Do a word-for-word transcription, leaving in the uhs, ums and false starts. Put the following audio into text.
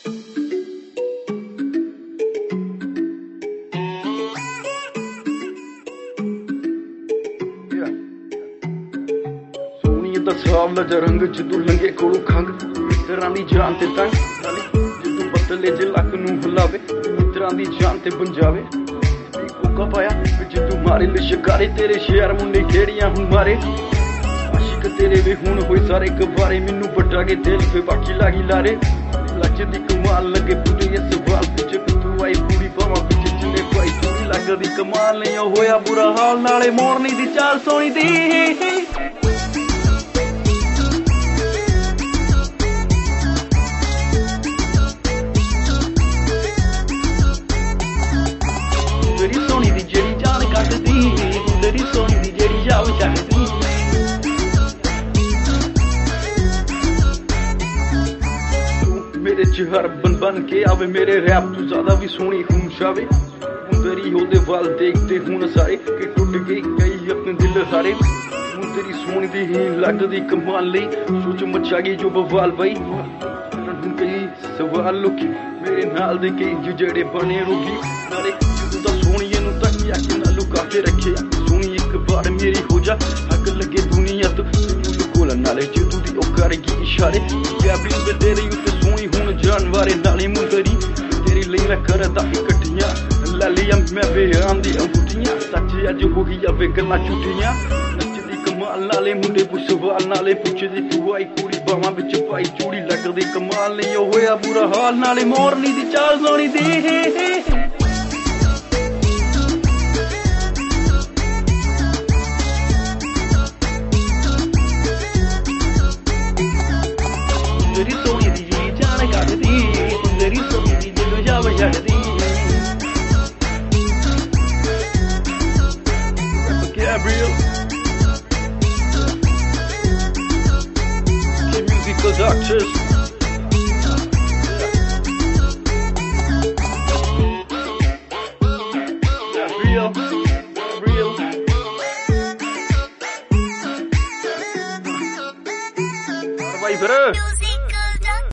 सावला ज रंग जदू लंघे कोलों खंग मित्रां दी जान ते तंग जदू बदले ज लक नूं हिलावे मित्रां दी जान ते बंजावे कोका पाया जदू मारे ले शिकारे तेरे शहर मुंडे खेड़ियां हुण मारे आशिक तेरे वे हुण होए सारे गवारे मैनू बड़ा के दिल पे बाकी लागी लारे लच दी कमाल लगे पूरे ये सवाल पूछे तू आई पूरी बावां पिछ चले भाई चोरी लगदी कमाल नहीं होया बुरा हाल नाले मोरनी दी चाल सोनी दी तेरी सोनी दी जेड़ी जान कटदी तेरी सोनी दी जेड़ी जाव चढ़दी मेरे चेहर बन बन के आवे मेरे रैप तू ज्यादा भी सोनी खून छावे तेरी होदे वाल देखते हुण सारे कि टुट गई कई अपने दिल हारे तेरी सोनी दी ही लगदी कमाल लई सोच मचा गई जो बवाल बई कई सवाल लोकी मेरे नाल दे कई जेड़े बने रोगी नाले सोनिए नूं तकिया कि ना लुका के रखे सोनी एक बार मेरी हो जा हक लगे दुनिया तो कोल नाले जदू दी ओ करेगी इशारे कैबिन पे तेरी उत्ते सोनी हुण जान वारे नाले मुंदरी तेरी लई मैं करदा इकट्ठियां लालियां मैं बेराम दी अंगूठियां सच अज हो गई वे गल्लां झूठियां नचदी कमाल नाले मुंडे पुछ सवाल नाले पुछदी तू आई कुड़ी बावां विच पाई चूड़ी लगदी कमाल नहीं होया बुरा हाल नाले मोरनी दी चाल सोनी दी तेरी सोनी दी जी जान कटदी तेरी सोनी दी जदू जाव चढ़दी Gabriel Kid Music Productions Gabriel Gabriel Vai, bro.